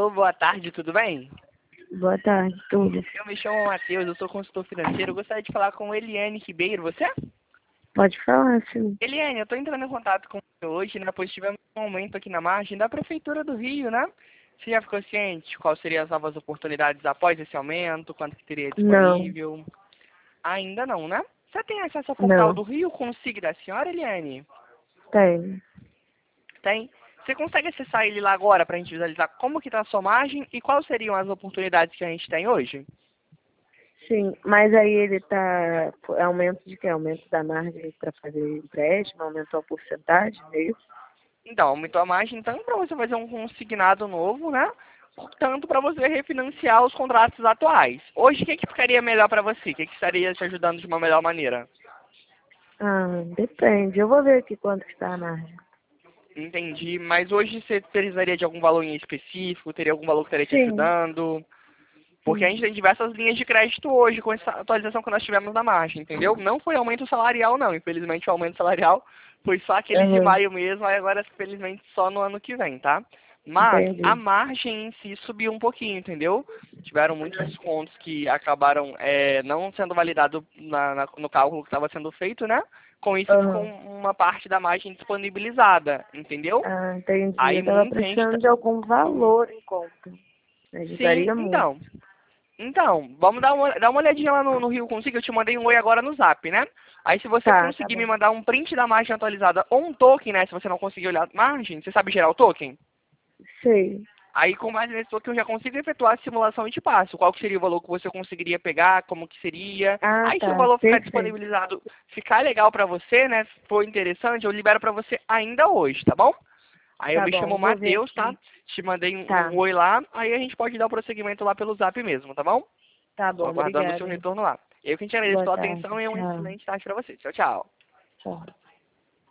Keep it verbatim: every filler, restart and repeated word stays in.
Alô, boa tarde, tudo bem? Boa tarde, tudo. Eu me chamo Matheus, eu sou consultor financeiro. Eu gostaria de falar com Eliane Ribeiro, você? Pode falar, sim. Eliane, eu estou entrando em contato com você hoje, né? Pois tivemos um aumento aqui na margem da Prefeitura do Rio, né? Você já ficou ciente de quais seriam as novas oportunidades após esse aumento? Quanto que teria Não, disponível? Ainda não, né? Você tem acesso ao portal não, do Rio com o S I G da senhora, Eliane? tem. Tem. Você consegue acessar ele lá agora para a gente visualizar como que está a sua margem e quais seriam as oportunidades que a gente tem hoje? Sim, mas aí ele tá. É aumento de quê? Aumento da margem para fazer empréstimo, aumentou a porcentagem, é isso? Então, aumentou a margem tanto para você fazer um consignado novo, né? Tanto para você refinanciar os contratos atuais. Hoje, o que, que ficaria melhor para você? O que, que estaria te ajudando de uma melhor maneira? Ah, depende. Eu vou ver aqui quanto que está a margem. Entendi. Mas hoje você precisaria de algum valor em específico? Teria algum valor que estaria te Sim, ajudando? Porque a sim. gente tem diversas linhas de crédito hoje com essa atualização que nós tivemos na margem, entendeu? Não foi aumento salarial, não. Infelizmente, o aumento salarial foi só aquele de Uhum, maio mesmo, aí agora, infelizmente, só no ano que vem, tá? Mas a entendi. margem em si subiu um pouquinho, entendeu? Tiveram muitos descontos que acabaram é, não sendo validados na, na- no cálculo que estava sendo feito, né? Com isso ficou Uhum. uma parte da margem disponibilizada, entendeu? Ah, entendi. Aí Eu tava muita gente... precisando tá- de algum valor em conta. Me Sim, ajudaria muito. então. Então, vamos dar uma, dar uma olhadinha lá no, no Rio Consigo. Eu te mandei um oi agora no Zap, né? Aí se você Tá, tá conseguir me bom. mandar um print da margem atualizada ou um token, né? Se você não conseguir olhar a margem, você sabe gerar o token? Sei. Aí com mais nesse token eu já consigo efetuar a simulação e te passo. Qual que seria o valor que você conseguiria pegar, como que seria. Ah, Aí se o tá. valor ficar Perfeito. disponibilizado, ficar legal pra você, né? Se for interessante, eu libero pra você ainda hoje, tá bom? Aí eu Tá me chamo bom, vou ver Matheus, tá? aqui. Te mandei um, Tá, um oi lá, aí a gente pode dar o prosseguimento lá pelo Zap mesmo, tá bom? tá Tô bom, aguardando o seu obrigada. retorno lá. Eu que te agradeço Boa pela tarde, atenção e uma tchau. excelente tarde para você. Tchau, tchau. Tchau.